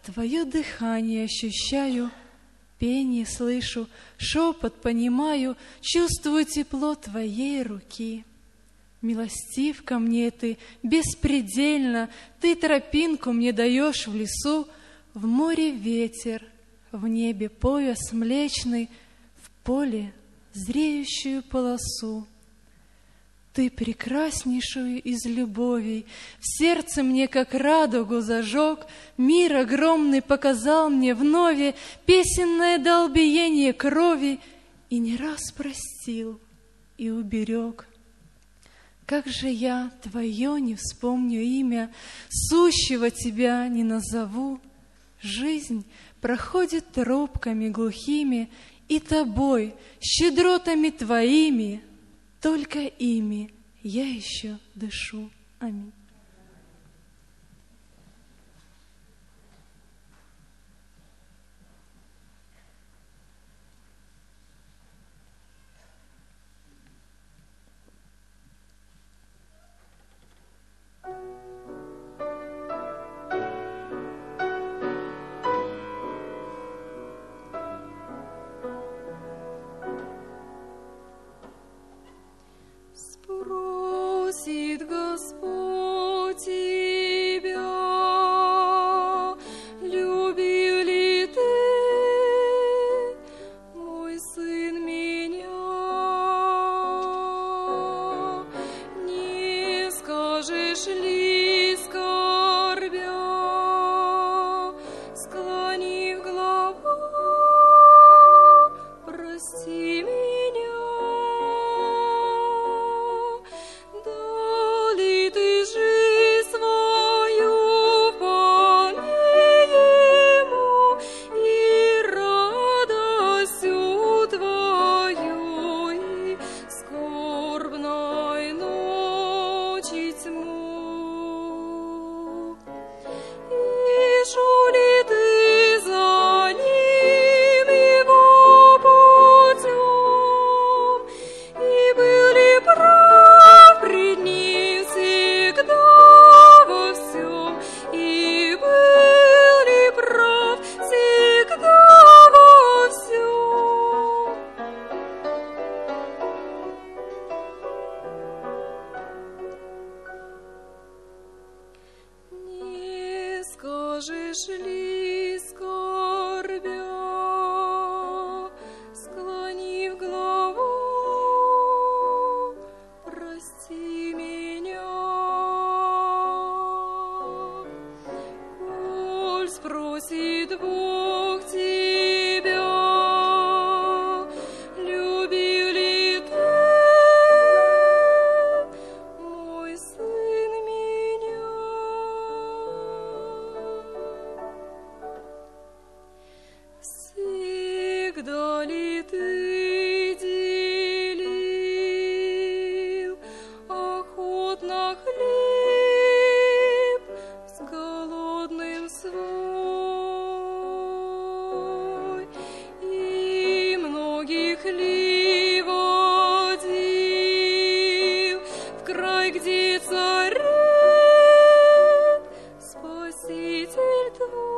Твое дыхание ощущаю, пение слышу, шепот понимаю, чувствую тепло Твоей руки. Милостив ко мне Ты беспредельно, Ты тропинку мне даешь в лесу, в море ветер, в небе пояс млечный, в поле зреющую полосу. Ты прекраснейшую из любовей в сердце мне, как радугу, зажег, мир огромный показал мне вновь, песенное дал биение крови, и не раз простил и уберег. Как же я Твое не вспомню имя, сущего Тебя не назову? Жизнь проходит тропками глухими, и Тобой, щедротами Твоими, только ими я еще дышу. Аминь. Спросит Господь тебя, любил ли ты, мой сын, меня? Не скажешь ли, скорбя, склонив главу, прости меня? Скажешь ли, скорбя, склонив главу, прости меня? Коль спросит Бог тебя, любил ли ты, мой сын, меня? Всегда ли ты делил охотно хлеб с голодным свой, и многих ли водил в край, где царит Спаситель твой?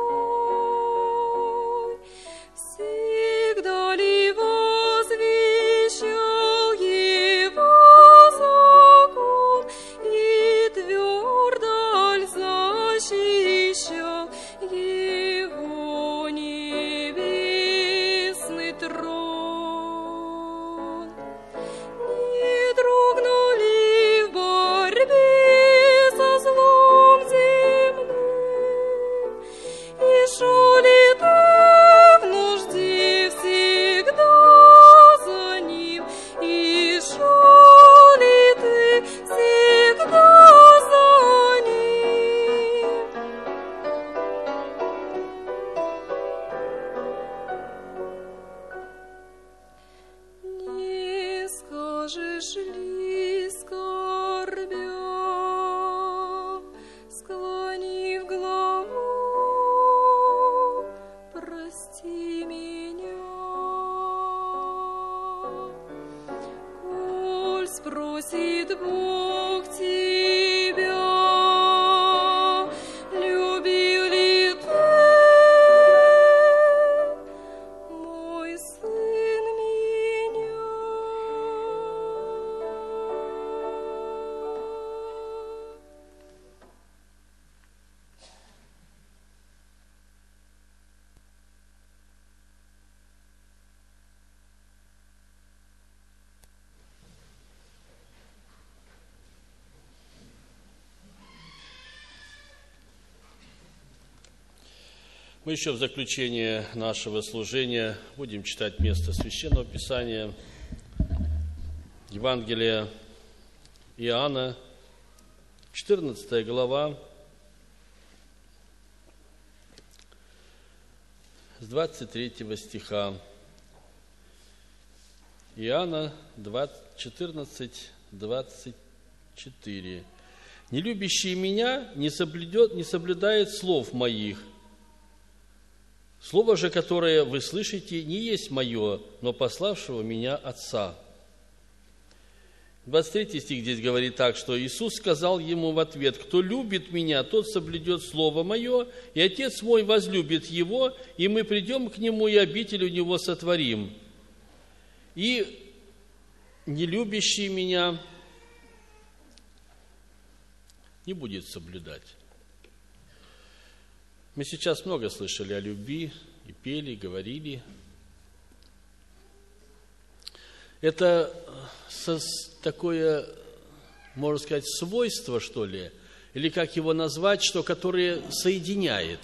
Всегда ли возвещал его закон и твердо ль защищал его небесный трон? Не дрогнул ли в борьбе со злом земным, и шел ли ты в нужде всегда за ним, и шел ли ты всегда за ним? Не скажешь ли, скорбя, склонив главу, прости меня? Коль спросит Бог тебя, любил ли ты, Мы еще в заключение нашего служения будем читать место Священного Писания, Евангелие Иоанна, 14 глава, с 23 стиха. Иоанна 14, 24. «Не любящий меня не соблюдает слов моих. Слово же, которое вы слышите, не есть мое, но пославшего меня Отца». 23 стих здесь говорит так, что Иисус сказал ему в ответ: «Кто любит меня, тот соблюдет Слово Мое, и Отец мой возлюбит его, и мы придем к нему, и обитель у него сотворим. И не любящий меня не будет соблюдать». Мы сейчас много слышали о любви, и пели, и говорили. Это такое, можно сказать, свойство, что ли, или как его назвать, что которое соединяет.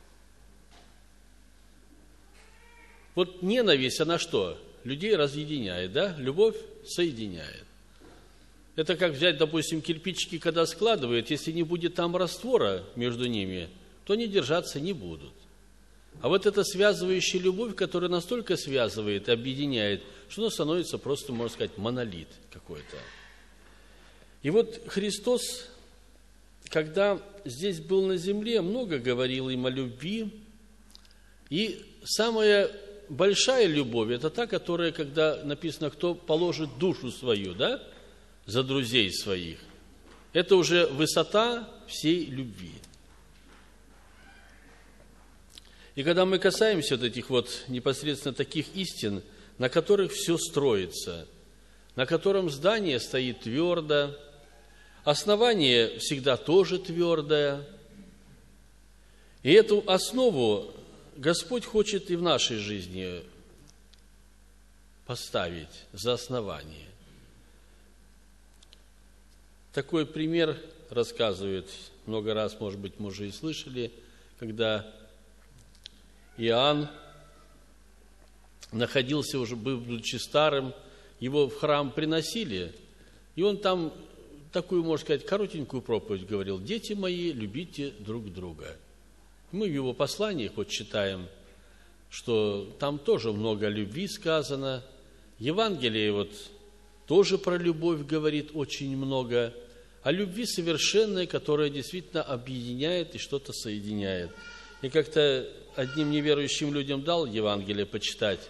Вот ненависть, она что? Людей разъединяет, да? Любовь соединяет. Это как взять, допустим, кирпичики, когда складывают, если не будет там раствора между ними, то они держаться не будут. А вот эта связывающая любовь, которая настолько связывает, объединяет, что она становится просто, можно сказать, монолит какой-то. И вот Христос, когда здесь был на земле, много говорил им о любви. И самая большая любовь – это та, которая, когда написано, кто положит душу свою, да, за друзей своих, это уже высота всей любви. И когда мы касаемся вот этих вот непосредственно таких истин, на которых все строится, на котором здание стоит твердо, основание всегда тоже твердое, и эту основу Господь хочет и в нашей жизни поставить за основание. Такой пример рассказывает, много раз, может быть, мы уже и слышали, когда Иоанн находился уже, будучи старым, его в храм приносили, и он там такую, можно сказать, коротенькую проповедь говорил: «Дети мои, любите друг друга». Мы в его посланиях вот читаем, что там тоже много любви сказано. Евангелие вот тоже про любовь говорит очень много, о любви совершенной, которая действительно объединяет и что-то соединяет. И как-то одним неверующим людям дал Евангелие почитать.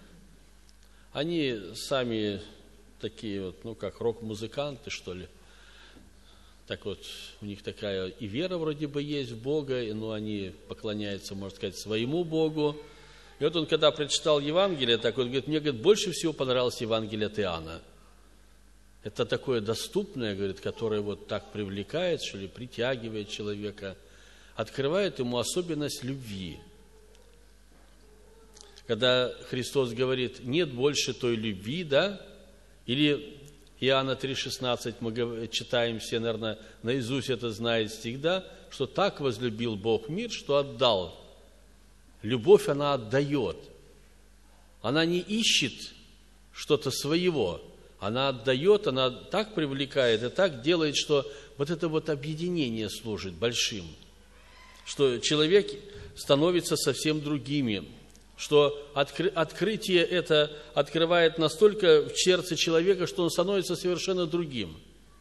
Они сами такие вот, ну как рок-музыканты, что ли. Так вот, у них такая и вера вроде бы есть в Бога, но они поклоняются, можно сказать, своему Богу. И вот он, когда прочитал Евангелие, так вот говорит: мне, говорит, больше всего понравилось Евангелие от Иоанна. Это такое доступное, говорит, которое вот так привлекает, что ли, притягивает человека, открывает ему особенность любви. Когда Христос говорит: нет больше той любви, да, или Иоанна 3,16, мы читаем все, наверное, наизусть это знает стих, да, что так возлюбил Бог мир, что отдал. Любовь, она отдает. Она не ищет что-то своего. Она отдает, она так привлекает и так делает, что вот это вот объединение служит большим. Что человек становится совсем другими. Что открытие это открывает настолько в сердце человека, что он становится совершенно другим.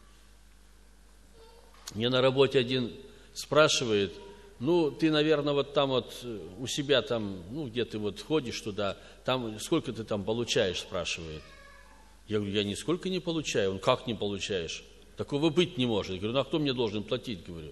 Мне на работе один спрашивает: ну, ты, наверное, вот там вот у себя там, ну, где ты вот ходишь туда, там сколько ты там получаешь, спрашивает. Я говорю: я нисколько не получаю. Он: как не получаешь? Такого быть не может. Я говорю: ну, а кто мне должен платить, говорю.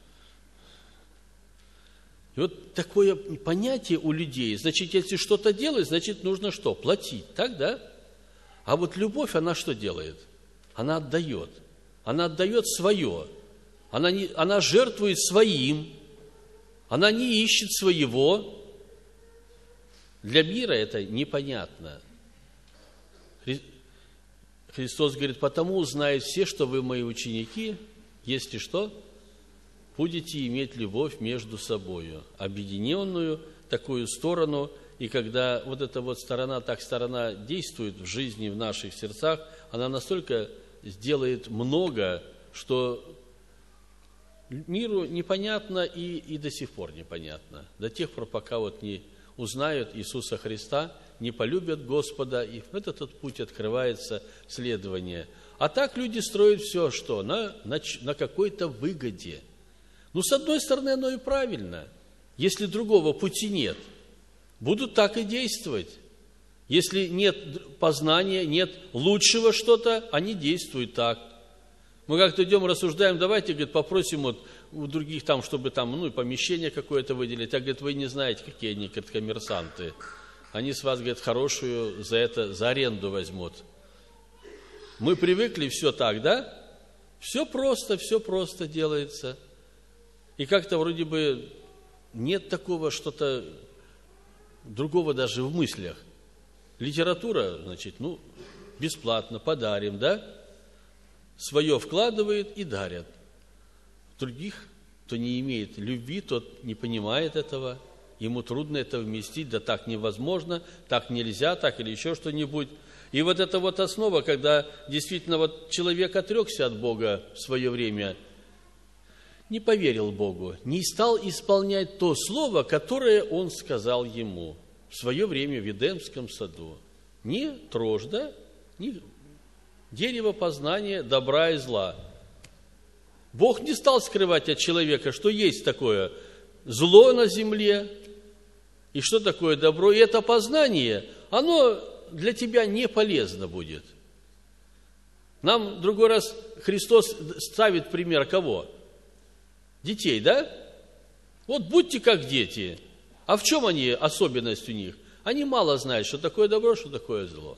И вот такое понятие у людей. Значит, если что-то делать, значит, нужно что? Платить, так, да? А вот любовь, она что делает? Она отдает. Она отдает свое. Она жертвует своим. Она не ищет своего. Для мира это непонятно. Христос говорит: потому узнают все, что вы мои ученики, если что? будете иметь любовь между собою, объединенную такую сторону. И когда вот эта вот сторона действует в жизни, в наших сердцах, она настолько сделает много, что миру непонятно и до сих пор непонятно. До тех пор, пока вот не узнают Иисуса Христа, не полюбят Господа, и в этот путь открывается следование. А так люди строят все, что? На какой-то выгоде. Ну, с одной стороны, оно и правильно. Если другого пути нет, будут так и действовать. Если нет познания, нет лучшего что-то, они действуют так. Мы как-то идем, рассуждаем, давайте, говорит, попросим вот у других там, чтобы там, и помещение какое-то выделить. А, говорит, вы не знаете, какие они, говорит, коммерсанты. Они с вас, говорит, хорошую за аренду возьмут. Мы привыкли все так, да? Все просто делается. И как-то вроде бы нет такого что-то другого даже в мыслях. Литература, значит, бесплатно, подарим, да? Свое вкладывает и дарят. Других, кто не имеет любви, тот не понимает этого, ему трудно это вместить, да так невозможно, так нельзя, так или еще что-нибудь. И вот это вот основа, когда действительно вот человек отрекся от Бога в свое время, не поверил Богу, не стал исполнять то слово, которое Он сказал ему в свое время в Эдемском саду. Не трожь, да? Не дерево познания добра и зла. Бог не стал скрывать от человека, что есть такое зло на земле, и что такое добро. И это познание, оно для тебя не полезно будет. Нам в другой раз Христос ставит пример кого? Детей, да? Вот будьте как дети. А в чем они, особенность у них? Они мало знают, что такое добро, что такое зло.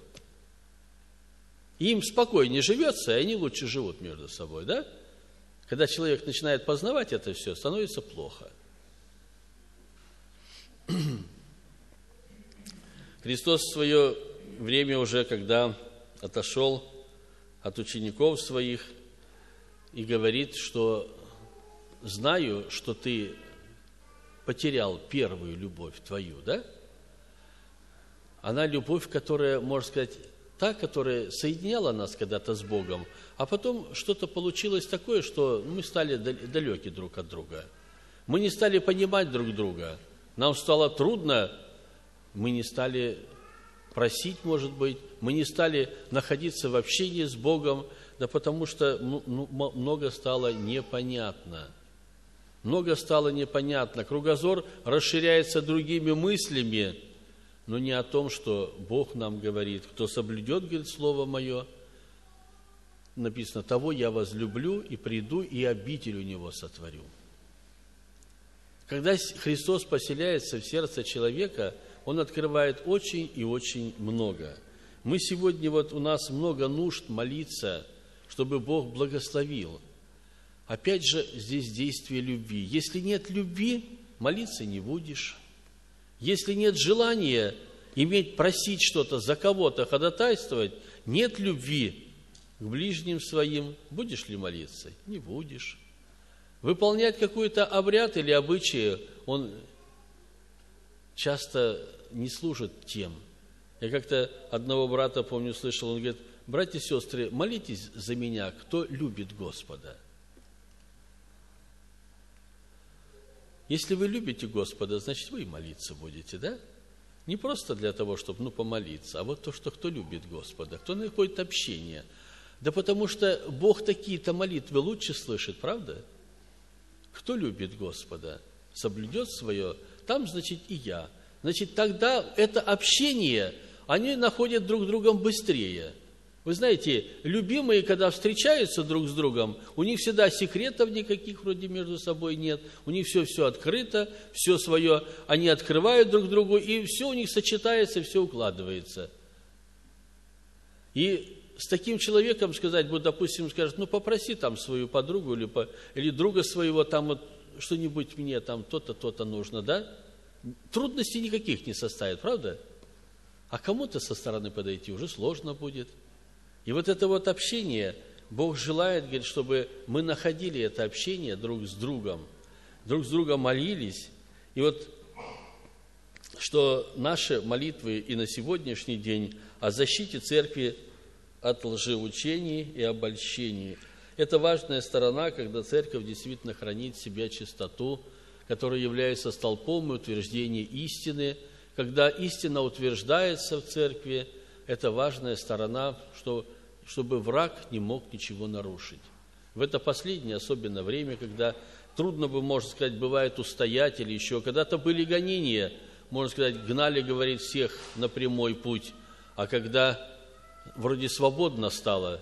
Им спокойнее живется, и они лучше живут между собой, да? Когда человек начинает познавать это все, становится плохо. Христос в свое время уже, когда отошел от учеников своих и говорит, что знаю, что ты потерял первую любовь твою, да? Она любовь, которая, можно сказать, та, которая соединяла нас когда-то с Богом, а потом что-то получилось такое, что мы стали далеки друг от друга. Мы не стали понимать друг друга. Нам стало трудно, мы не стали просить, может быть, мы не стали находиться в общении с Богом, да потому что много стало непонятно. Много стало непонятно. Кругозор расширяется другими мыслями, но не о том, что Бог нам говорит. Кто соблюдет, говорит, Слово Мое, написано, того я возлюблю и приду, и обитель у него сотворю. Когда Христос поселяется в сердце человека, Он открывает очень и очень много. Мы сегодня, у нас много нужд молиться, чтобы Бог благословил. Опять же, здесь действие любви. Если нет любви, молиться не будешь. Если нет желания просить что-то, за кого-то ходатайствовать, нет любви к ближним своим, будешь ли молиться? Не будешь. Выполнять какой-то обряд или обычай, он часто не служит тем. Я как-то одного брата, помню, слышал, он говорит, братья и сестры, молитесь за меня, кто любит Господа. Если вы любите Господа, значит, вы и молиться будете, да? Не просто для того, чтобы, помолиться, а вот то, что кто любит Господа, кто находит общение. Да потому что Бог такие-то молитвы лучше слышит, правда? Кто любит Господа, соблюдет свое, там, значит, и я. Значит, тогда это общение, они находят друг с другом быстрее. Вы знаете, любимые, когда встречаются друг с другом, у них всегда секретов никаких вроде между собой нет, у них все открыто, все свое они открывают друг другу, и все у них сочетается, все укладывается. И с таким человеком сказать, допустим, скажет, попроси там свою подругу или друга своего, там что-нибудь мне там то-то, то-то нужно, да? Трудностей никаких не составит, правда? А кому-то со стороны подойти уже сложно будет. И это общение, Бог желает, говорит, чтобы мы находили это общение друг с другом молились. И вот, что наши молитвы и на сегодняшний день о защите церкви от лжеучений и обольщений. Это важная сторона, когда церковь действительно хранит в себе чистоту, которая является столпом и утверждением истины. Когда истина утверждается в церкви, это важная сторона, чтобы враг не мог ничего нарушить. В это последнее, особенно время, когда трудно бы, можно сказать, бывает устоять или еще. Когда-то были гонения, можно сказать, гнали, говорит, всех на прямой путь. А когда вроде свободно стало,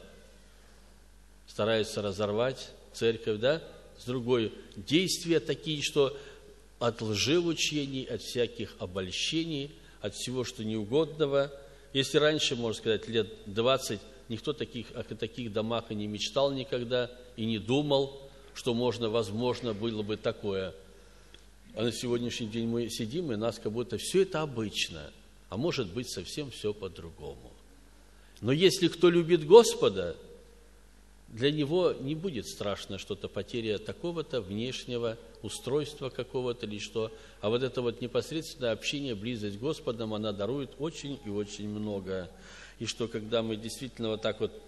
стараются разорвать церковь, да? С другой, действия такие, что от лжеучений, от всяких обольщений, от всего, что неугодного. Если раньше, можно сказать, лет 20, никто о таких домах и не мечтал никогда, и не думал, что возможно было бы такое. А на сегодняшний день мы сидим, и нас как будто все это обычно, а может быть совсем все по-другому. Но если кто любит Господа, для него не будет страшно что-то, потеря такого-то внешнего устройства какого-то или что. А вот это вот непосредственное общение, близость с Господом, она дарует очень и очень много. И что когда мы действительно вот так вот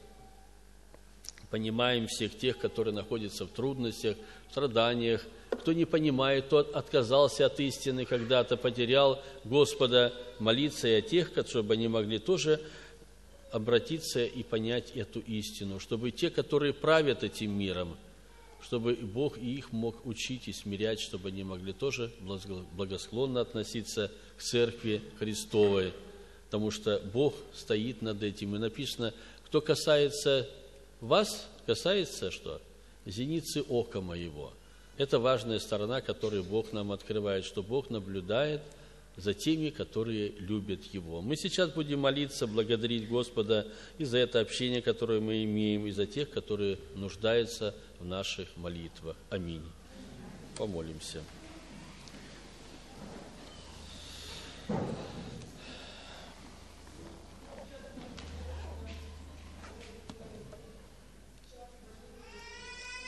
понимаем всех тех, которые находятся в трудностях, в страданиях, кто не понимает, тот отказался от истины, когда-то потерял Господа, молиться и о тех, чтобы они могли тоже обратиться и понять эту истину, чтобы те, которые правят этим миром, чтобы Бог и их мог учить и смирять, чтобы они могли тоже благосклонно относиться к Церкви Христовой, потому что Бог стоит над этим. И написано, кто касается вас, касается что? Зеницы ока моего. Это важная сторона, которую Бог нам открывает, что Бог наблюдает за теми, которые любят Его. Мы сейчас будем молиться, благодарить Господа и за это общение, которое мы имеем, и за тех, которые нуждаются в наших молитвах. Аминь. Помолимся.